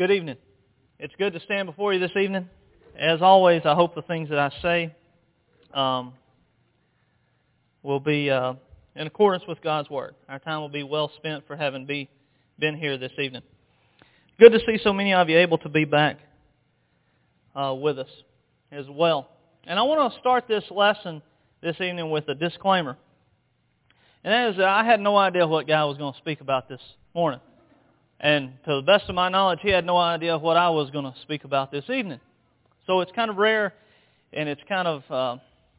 Good evening. It's good to stand before you this evening. As always, I hope the things that I say will be in accordance with God's Word. Our time will be well spent for having been here this evening. Good to see so many of you able to be back with us as well. And I want to start this lesson this evening with a disclaimer. And that is that I had no idea what God was going to speak about this morning. And to the best of my knowledge, he had no idea what I was going to speak about this evening. So it's kind of rare, and it's kind of,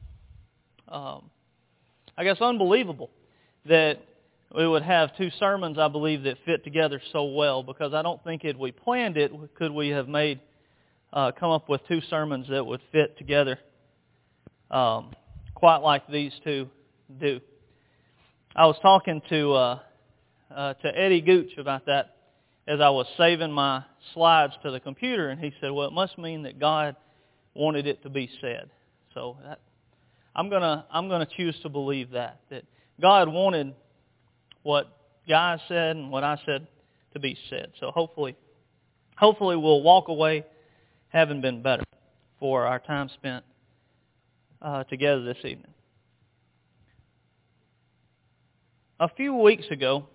unbelievable that we would have two sermons, I believe, that fit together so well, because I don't think had we planned it, could we have come up with two sermons that would fit together quite like these two do. I was talking to Eddie Gooch about that as I was saving my slides to the computer, and he said, well, it must mean that God wanted it to be said. So I'm gonna choose to believe that God wanted what Guy said and what I said to be said. So hopefully we'll walk away having been better for our time spent together this evening. A few weeks ago,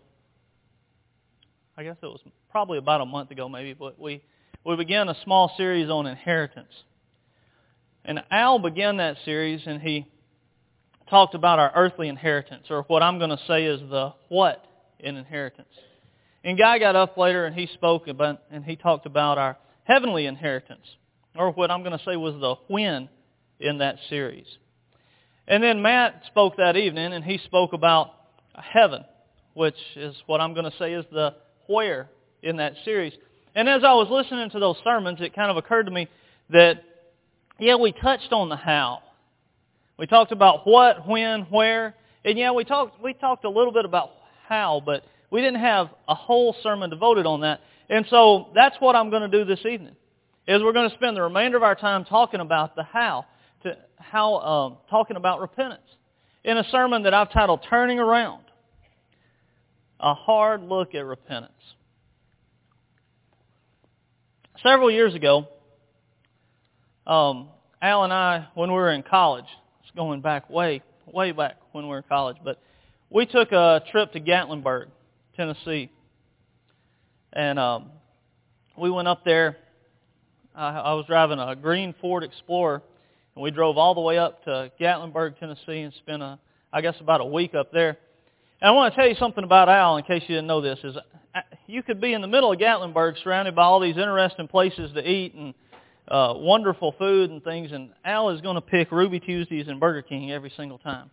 I guess it was probably about a month ago maybe, but we began a small series on inheritance. And Al began that series and he talked about our earthly inheritance, or what I'm going to say is the what in inheritance. And Guy got up later and he spoke about, and he talked about our heavenly inheritance, or what I'm going to say was the when in that series. And then Matt spoke that evening and he spoke about heaven, which is what I'm going to say is the where in that series. And as I was listening to those sermons, it kind of occurred to me that, we touched on the how. We talked about what, when, where, and we talked a little bit about how, but we didn't have a whole sermon devoted on that. And so that's what I'm going to do this evening, is we're going to spend the remainder of our time talking about the how, talking about repentance, in a sermon that I've titled Turning Around, a hard look at repentance. Several years ago, Al and I, when we were in college, it's going back way back when we were in college, but we took a trip to Gatlinburg, Tennessee. And we went up there. I was driving a green Ford Explorer, and we drove all the way up to Gatlinburg, Tennessee, and spent, about a week up there. And I want to tell you something about Al, in case you didn't know this, is you could be in the middle of Gatlinburg surrounded by all these interesting places to eat and wonderful food and things, and Al is going to pick Ruby Tuesdays and Burger King every single time.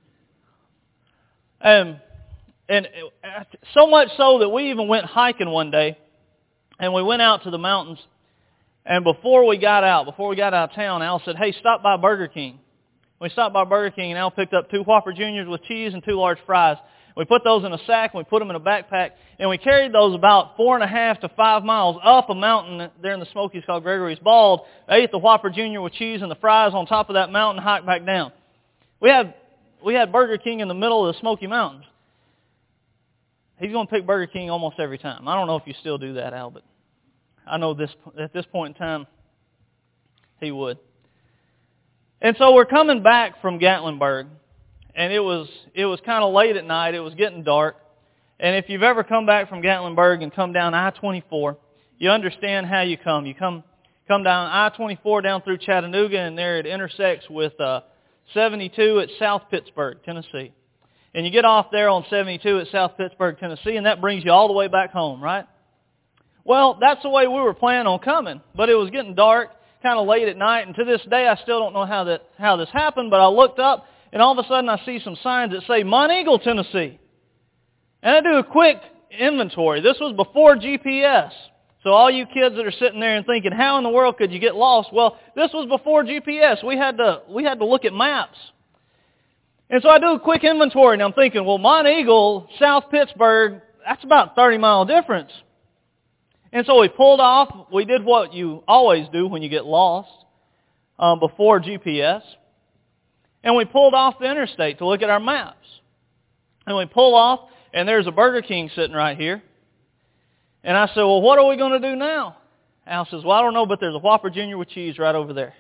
And so much so that we even went hiking one day, and we went out to the mountains, and before we got out of town, Al said, hey, stop by Burger King. We stopped by Burger King, and Al picked up 2 Whopper Juniors with cheese and 2 large fries. We put those in a sack, and we put them in a backpack, and we carried those about 4.5 to 5 miles up a mountain there in the Smokies called Gregory's Bald. I ate the Whopper Junior with cheese and the fries on top of that mountain, hiked back down. We had Burger King in the middle of the Smoky Mountains. He's going to pick Burger King almost every time. I don't know if you still do that, Al, but I know at this point in time, he would. And so we're coming back from Gatlinburg, and it was kind of late at night. It was getting dark. And if you've ever come back from Gatlinburg and come down I-24, you understand how you come. You come down I-24 down through Chattanooga, and there it intersects with 72 at South Pittsburgh, Tennessee. And you get off there on 72 at South Pittsburgh, Tennessee, and that brings you all the way back home, right? Well, that's the way we were planning on coming, but it was getting dark, kind of late at night, and to this day I still don't know how this happened, but I looked up, and all of a sudden I see some signs that say Monteagle, Tennessee. And I do a quick inventory. This was before GPS. So all you kids that are sitting there and thinking, how in the world could you get lost? Well, this was before GPS. We had to look at maps. And so I do a quick inventory, and I'm thinking, well, Monteagle, South Pittsburgh, that's about a 30-mile difference. And so we pulled off. We did what you always do when you get lost before GPS. And we pulled off the interstate to look at our maps. And we pull off, and there's a Burger King sitting right here. And I said, well, what are we going to do now? Al says, well, I don't know, but there's a Whopper Jr. with cheese right over there.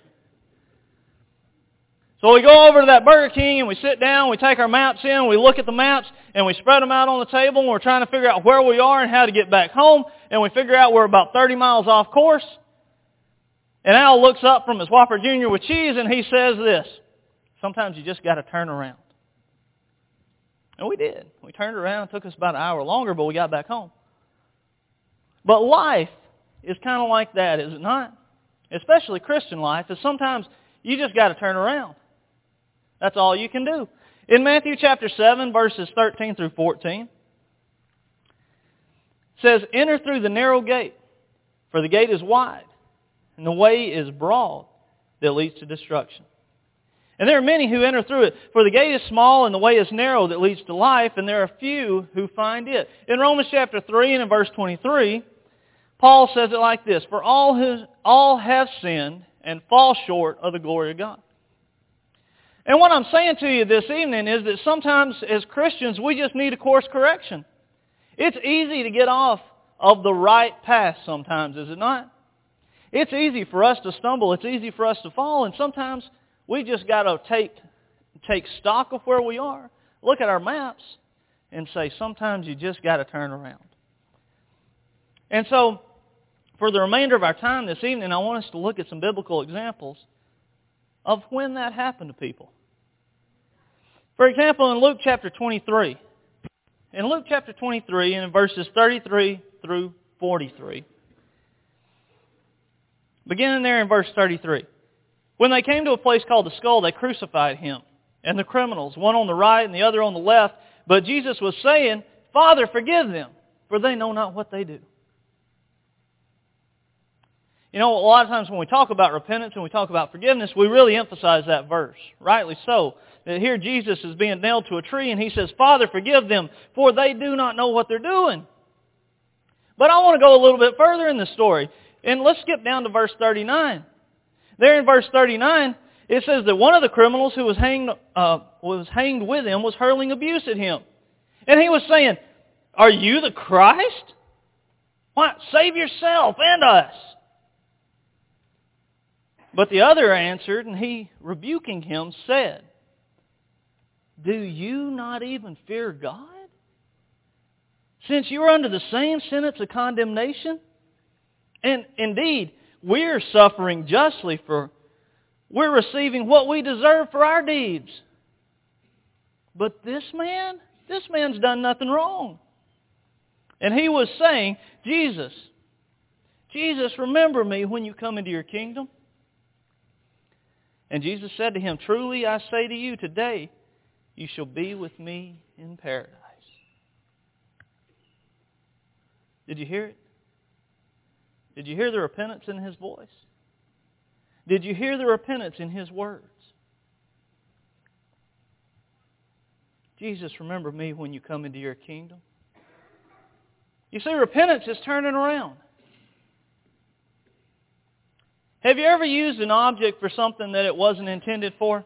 So we go over to that Burger King and we sit down, we take our maps in, we look at the maps, and we spread them out on the table, and we're trying to figure out where we are and how to get back home, and we figure out we're about 30 miles off course. And Al looks up from his Whopper Jr. with cheese, and he says this, sometimes you just got to turn around. And we did. We turned around. It took us about an hour longer, but we got back home. But life is kind of like that, is it not? Especially Christian life, is sometimes you just got to turn around. That's all you can do. In Matthew chapter 7, verses 13 through 14, it says, enter through the narrow gate, for the gate is wide, and the way is broad that leads to destruction. And there are many who enter through it, for the gate is small and the way is narrow that leads to life, and there are few who find it. In Romans chapter 3 and in verse 23, Paul says it like this, for all have sinned and fall short of the glory of God. And what I'm saying to you this evening is that sometimes as Christians we just need a course correction. It's easy to get off of the right path sometimes, is it not? It's easy for us to stumble. It's easy for us to fall. And sometimes we just got to take stock of where we are, look at our maps, and say sometimes you just got to turn around. And so for the remainder of our time this evening, I want us to look at some biblical examples of when that happened to people. For example, in Luke chapter 23. In Luke chapter 23, and in verses 33 through 43. Beginning there in verse 33. When they came to a place called the Skull, they crucified him and the criminals, one on the right and the other on the left. But Jesus was saying, Father, forgive them, for they know not what they do. You know, a lot of times when we talk about repentance and we talk about forgiveness, we really emphasize that verse. Rightly so. That here Jesus is being nailed to a tree and he says, Father, forgive them, for they do not know what they're doing. But I want to go a little bit further in the story. And let's skip down to verse 39. There in verse 39, it says that one of the criminals who was hanged with him was hurling abuse at him. And he was saying, are you the Christ? Why, save yourself and us. But the other answered, and he, rebuking him, said, do you not even fear God? Since you are under the same sentence of condemnation? And indeed, we're suffering justly, for we're receiving what we deserve for our deeds. But this man's done nothing wrong. And he was saying, Jesus, remember me when you come into your kingdom. And Jesus said to him, truly I say to you, today you shall be with me in paradise. Did you hear it? Did you hear the repentance in his voice? Did you hear the repentance in his words? Jesus, remember me when you come into your kingdom. You see, repentance is turning around. Have you ever used an object for something that it wasn't intended for?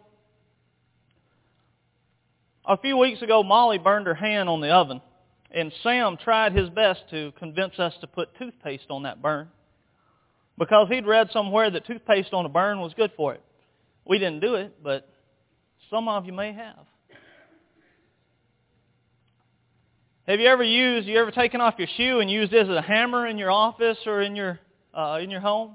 A few weeks ago, Molly burned her hand on the oven, and Sam tried his best to convince us to put toothpaste on that burn because he'd read somewhere that toothpaste on a burn was good for it. We didn't do it, but some of you may have. Have you ever taken off your shoe and used it as a hammer in your office or in your home?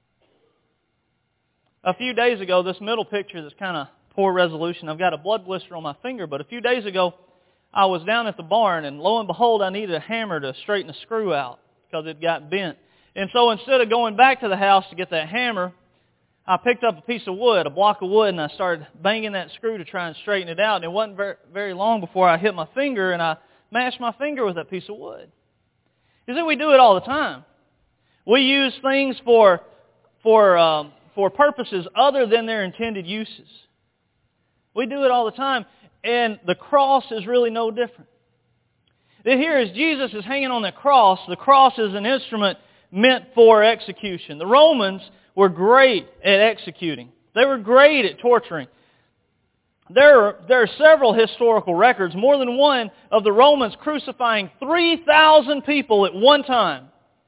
A few days ago, this middle picture that's kind of poor resolution, I've got a blood blister on my finger, but a few days ago, I was down at the barn, and lo and behold, I needed a hammer to straighten a screw out because it got bent. And so instead of going back to the house to get that hammer, I picked up a piece of wood, a block of wood, and I started banging that screw to try and straighten it out. And it wasn't very long before I hit my finger, and I mashed my finger with that piece of wood. You see, we do it all the time. We use things for purposes other than their intended uses. We do it all the time, and the cross is really no different. Here, as Jesus is hanging on the cross is an instrument meant for execution. The Romans were great at executing. They were great at torturing. There are several historical records, more than one, of the Romans crucifying 3,000 people at one time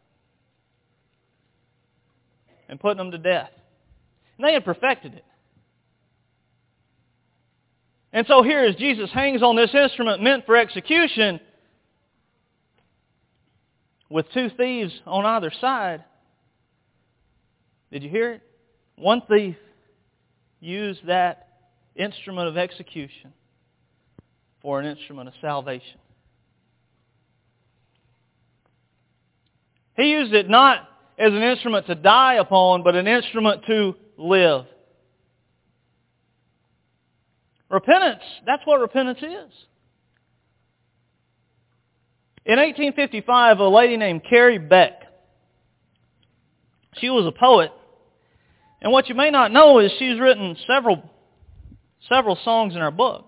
and putting them to death. And they had perfected it. And so here as Jesus hangs on this instrument meant for execution with two thieves on either side. Did you hear it? One thief used that instrument of execution for an instrument of salvation. He used it not as an instrument to die upon, but an instrument to live. Repentance, that's what repentance is. In 1855, a lady named Carrie Beck, she was a poet. And what you may not know is she's written several songs in her book.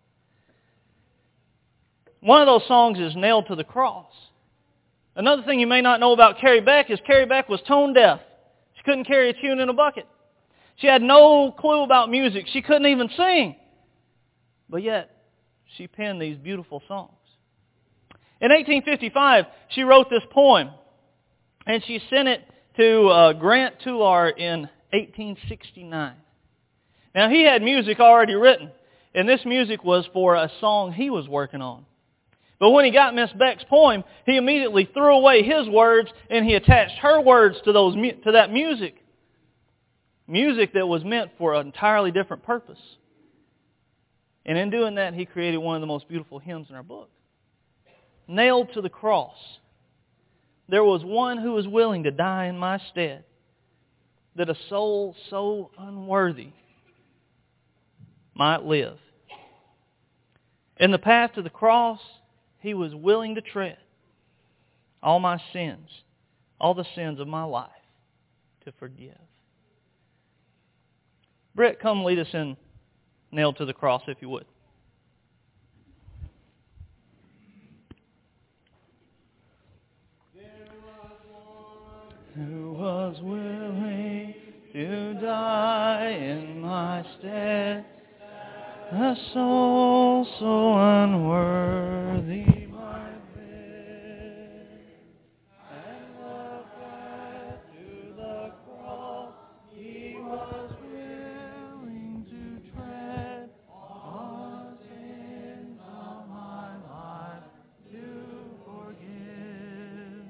One of those songs is Nailed to the Cross. Another thing you may not know about Carrie Beck is Carrie Beck was tone deaf. She couldn't carry a tune in a bucket. She had no clue about music. She couldn't even sing. But yet, she penned these beautiful songs. In 1855, she wrote this poem, and she sent it to Grant Tullar in 1869. Now, he had music already written, and this music was for a song he was working on. But when he got Miss Beck's poem, he immediately threw away his words, and he attached her words to that music. Music that was meant for an entirely different purpose. And in doing that, he created one of the most beautiful hymns in our book. Nailed to the cross, there was one who was willing to die in my stead, that a soul so unworthy might live. In the path to the cross, he was willing to tread all my sins, all the sins of my life, to forgive. Britt, come lead us in Nailed to the Cross, if you would. Who was willing to die in my stead, a soul so unworthy might live, and the path to the cross he was willing to tread, all sins of my life to forgive.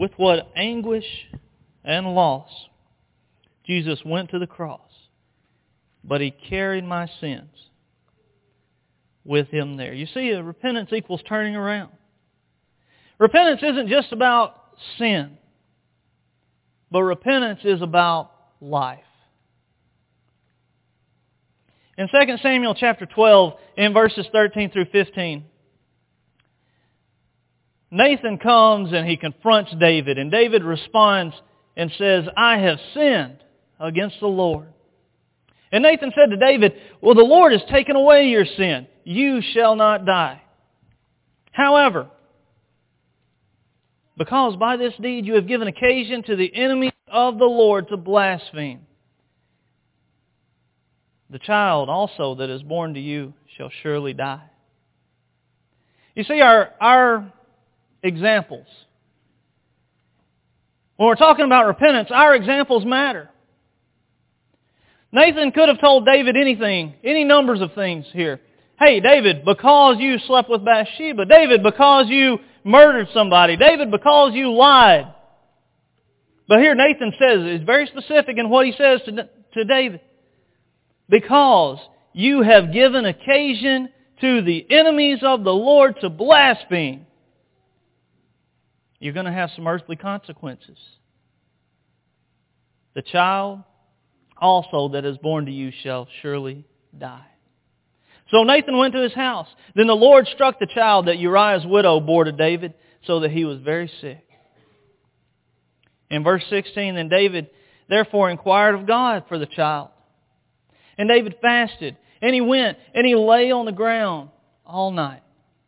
with what anguish and loss Jesus went to the cross, but He carried my sins with Him there. You see, repentance equals turning around. Repentance isn't just about sin, but repentance is about life. In 2 Samuel chapter 12, in verses 13 through 15, Nathan comes and he confronts David, and David responds and says, I have sinned against the Lord. And Nathan said to David, well, the Lord has taken away your sin. You shall not die. However, because by this deed you have given occasion to the enemies of the Lord to blaspheme, the child also that is born to you shall surely die. You see, our examples, when we're talking about repentance, our examples matter. Nathan could have told David anything, any numbers of things here. Hey, David, because you slept with Bathsheba. David, because you murdered somebody. David, because you lied. But here Nathan says, is very specific in what he says to David. Because you have given occasion to the enemies of the Lord to blaspheme, you're going to have some earthly consequences. The child also that is born to you shall surely die. So Nathan went to his house. Then the Lord struck the child that Uriah's widow bore to David, so that he was very sick. In verse 16, then David therefore inquired of God for the child. And David fasted, and he went, and he lay on the ground all night.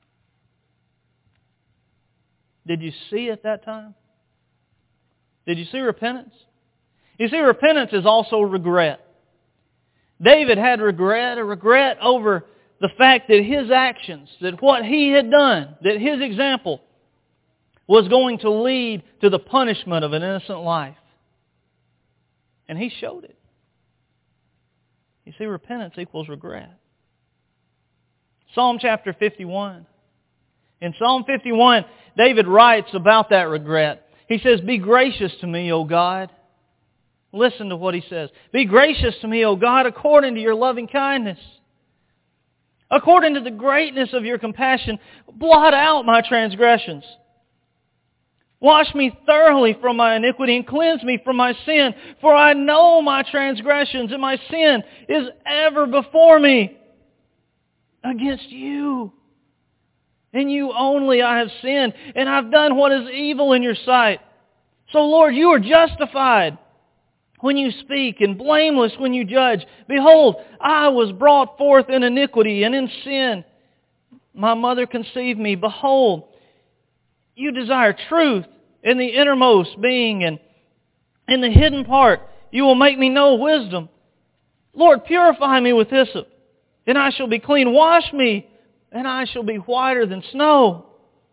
Did you see at that time? Did you see repentance? You see, repentance is also regret. David had regret, a regret over the fact that his actions, that what he had done, that his example was going to lead to the punishment of an innocent life. And he showed it. You see, repentance equals regret. Psalm chapter 51. In Psalm 51, David writes about that regret. He says, be gracious to me, O God. Listen to what he says. Be gracious to me, O God, according to your loving kindness. According to the greatness of your compassion, blot out my transgressions. Wash me thoroughly from my iniquity and cleanse me from my sin. For I know my transgressions and my sin is ever before me. Against you and you only I have sinned, and I've done what is evil in your sight. So Lord, you are justified when you speak and blameless when you judge. Behold, I was brought forth in iniquity, and in sin my mother conceived me. Behold, you desire truth in the innermost being, and in the hidden part you will make me know wisdom. Lord, purify me with hyssop, and I shall be clean. Wash me, and I shall be whiter than snow.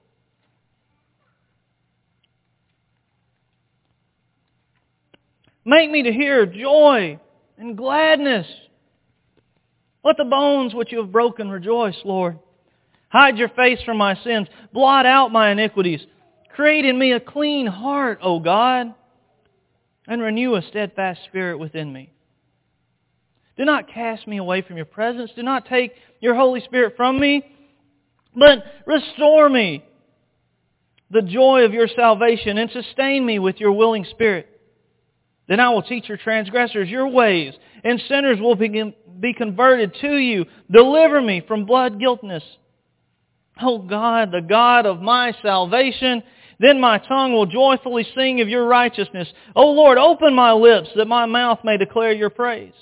Make me to hear joy and gladness. Let the bones which you have broken rejoice, Lord. Hide your face from my sins. Blot out my iniquities. Create in me a clean heart, O God, and renew a steadfast spirit within me. Do not cast me away from your presence. Do not take your Holy Spirit from me, but restore me the joy of your salvation and sustain me with your willing spirit. Then I will teach your transgressors your ways, and sinners will be converted to you. Deliver me from blood guiltiness. O God, the God of my salvation, then my tongue will joyfully sing of your righteousness. O Lord, open my lips that my mouth may declare your praise.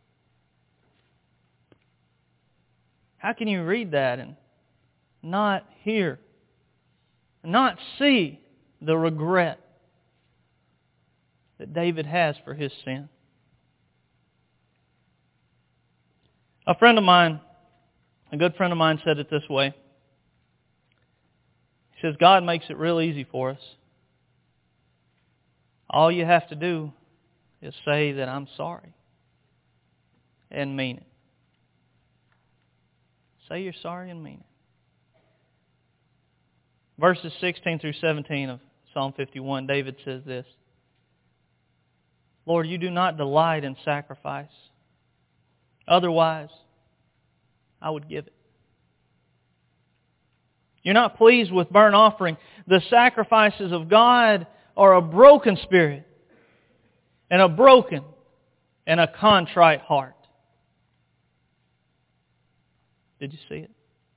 How can you read that and not hear, not see the regret that David has for his sin? A friend of mine, a good friend of mine, said it this way. He says, God makes it real easy for us. All you have to do is say that I'm sorry and mean it. Say you're sorry and mean it. Verses 16 through 17 of Psalm 51, David says this, Lord, you do not delight in sacrifice. Otherwise, I would give it. You're not pleased with burnt offering. The sacrifices of God are a broken spirit and a broken and a contrite heart. Did you see it?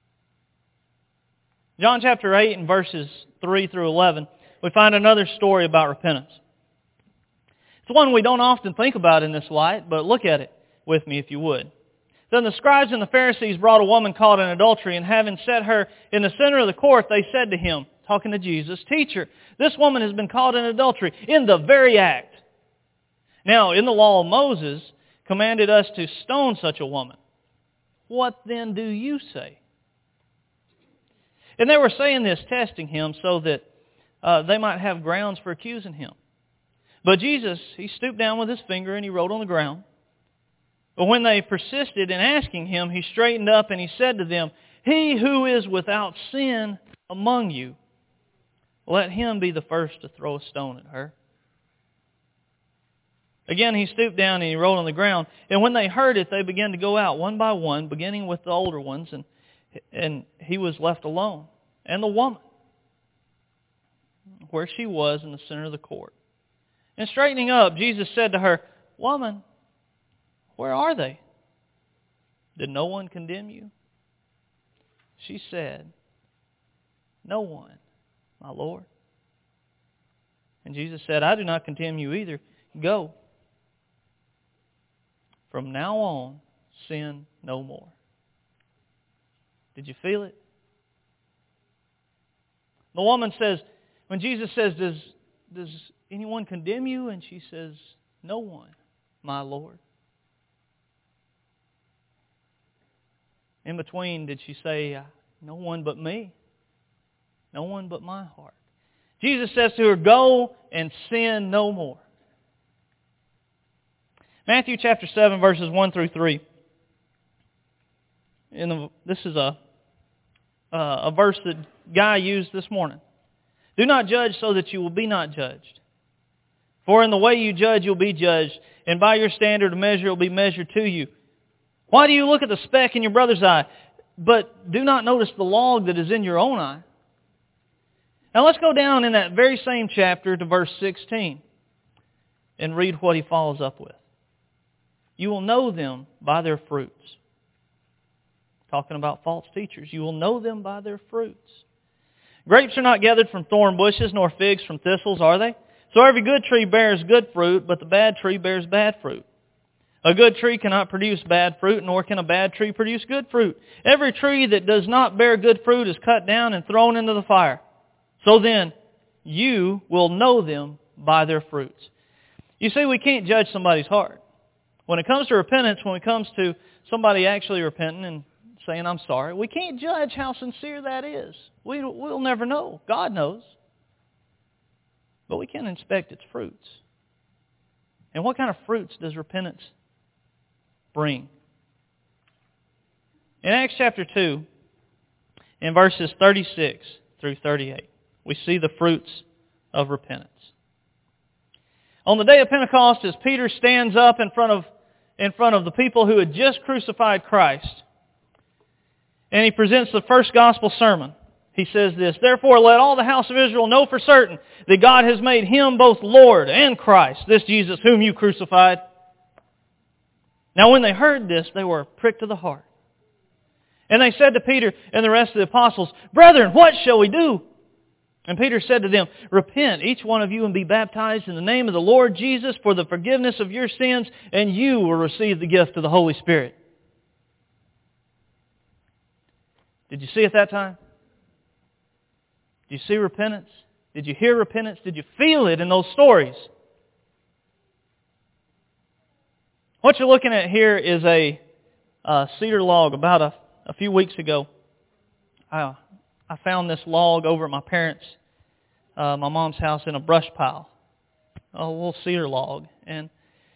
John chapter 8 and verses 3 through 11, we find another story about repentance. It's one we don't often think about in this light, but look at it with me if you would. Then the scribes and the Pharisees brought a woman caught in adultery, and having set her in the center of the court, they said to him, talking to Jesus, Teacher, this woman has been caught in adultery in the very act. Now, in the law of Moses, commanded us to stone such a woman. What then do you say? And they were saying this, testing him, so that they might have grounds for accusing him. But Jesus, he stooped down with his finger and he wrote on the ground. But when they persisted in asking him, he straightened up and he said to them, He who is without sin among you, let him be the first to throw a stone at her. Again, he stooped down and he wrote on the ground. And when they heard it, they began to go out one by one, beginning with the older ones, and he was left alone. And the woman, where she was in the center of the court. And straightening up, Jesus said to her, Woman, where are they? Did no one condemn you? She said, No one, my Lord. And Jesus said, I do not condemn you either. Go. From now on, sin no more. Did you feel it? The woman says, when Jesus says, Does anyone condemn you? And she says, No one, my Lord. In between, did she say, No one but me? No one but my heart. Jesus says to her, Go and sin no more. Matthew chapter 7, verses 1 through 3. This is a verse that Guy used this morning. Do not judge so that you will be not judged. For in the way you judge, you'll be judged, and by your standard of measure, it will be measured to you. Why do you look at the speck in your brother's eye, but do not notice the log that is in your own eye? Now let's go down in that very same chapter to verse 16 and read what he follows up with. You will know them by their fruits. Talking about false teachers. You will know them by their fruits. Grapes are not gathered from thorn bushes, nor figs from thistles, are they? So every good tree bears good fruit, but the bad tree bears bad fruit. A good tree cannot produce bad fruit, nor can a bad tree produce good fruit. Every tree that does not bear good fruit is cut down and thrown into the fire. So then, you will know them by their fruits. You see, we can't judge somebody's heart. When it comes to repentance, when it comes to somebody actually repenting and saying, I'm sorry, we can't judge how sincere that is. We'll never know. God knows. But we can inspect its fruits. And what kind of fruits does repentance bring? In Acts chapter 2, in verses 36 through 38, we see the fruits of repentance. On the day of Pentecost, as Peter stands up in front of the people who had just crucified Christ, and he presents the first gospel sermon, he says this, Therefore let all the house of Israel know for certain that God has made Him both Lord and Christ, this Jesus whom you crucified. Now when they heard this, they were pricked to the heart. And they said to Peter and the rest of the apostles, Brethren, what shall we do? And Peter said to them, Repent, each one of you, and be baptized in the name of the Lord Jesus for the forgiveness of your sins, and you will receive the gift of the Holy Spirit. Did you see it that time? Did you see repentance? Did you hear repentance? Did you feel it in those stories? What you're looking at here is a cedar log. About a few weeks ago, I found this log over at my parents' my mom's house in a brush pile, a little cedar log. And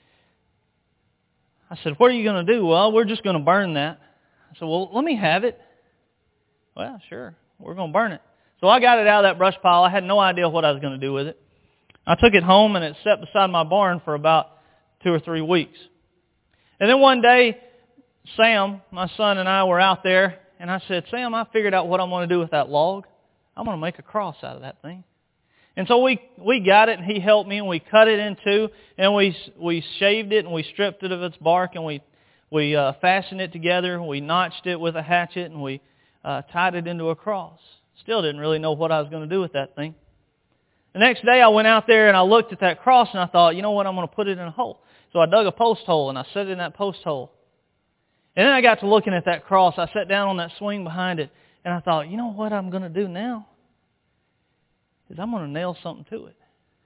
I said, what are you going to do? Well, we're just going to burn that. I said, well, let me have it. Well, sure, we're going to burn it. So I got it out of that brush pile. I had no idea what I was going to do with it. I took it home and it sat beside my barn for about 2 or 3 weeks. And then one day, Sam, my son, and I were out there, and I said, Sam, I figured out what I'm going to do with that log. I'm going to make a cross out of that thing. And so we got it, and he helped me, and we cut it in two, and we shaved it, and we stripped it of its bark, and we fastened it together, and we notched it with a hatchet, and we tied it into a cross. Still didn't really know what I was going to do with that thing. The next day I went out there and I looked at that cross and I thought, you know what, I'm going to put it in a hole. So I dug a post hole and I set it in that post hole. And then I got to looking at that cross. I sat down on that swing behind it and I thought, you know what I'm going to do now? Is I'm going to nail something to it.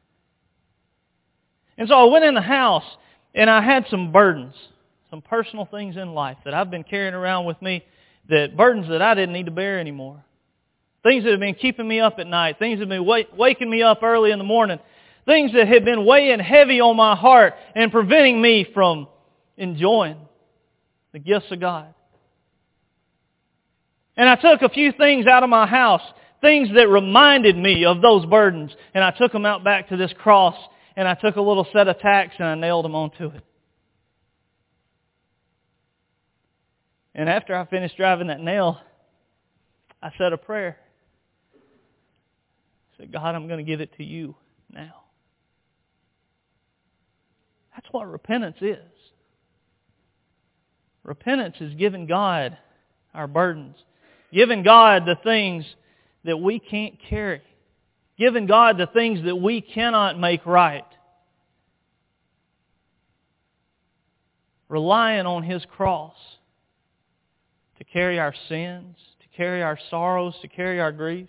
And so I went in the house and I had some burdens, some personal things in life that I've been carrying around with me, that burdens that I didn't need to bear anymore. Things that have been keeping me up at night. Things that have been waking me up early in the morning. Things that have been weighing heavy on my heart and preventing me from enjoying the gifts of God. And I took a few things out of my house, things that reminded me of those burdens, and I took them out back to this cross, and I took a little set of tacks and I nailed them onto it. And after I finished driving that nail, I said a prayer. I said, God, I'm going to give it to you now. That's what repentance is. Repentance is giving God our burdens. Giving God the things that we can't carry. Giving God the things that we cannot make right. Relying on His cross to carry our sins, to carry our sorrows, to carry our griefs.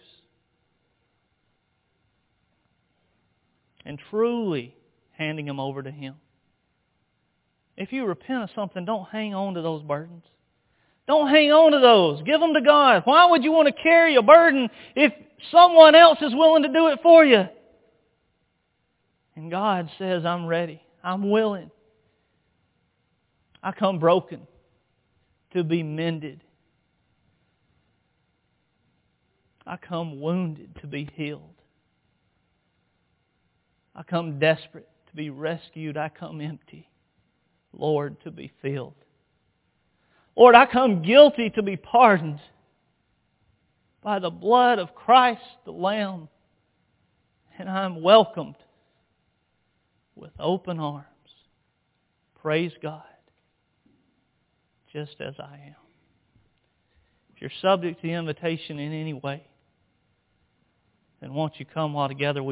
And truly handing them over to Him. If you repent of something, don't hang on to those burdens. Don't hang on to those. Give them to God. Why would you want to carry a burden if someone else is willing to do it for you? And God says, I'm ready. I'm willing. I come broken to be mended. I come wounded to be healed. I come desperate to be rescued. I come empty, Lord, to be filled. Lord, I come guilty to be pardoned by the blood of Christ the Lamb. And I'm welcomed with open arms. Praise God, just as I am. If you're subject to the invitation in any way, then won't you come while together we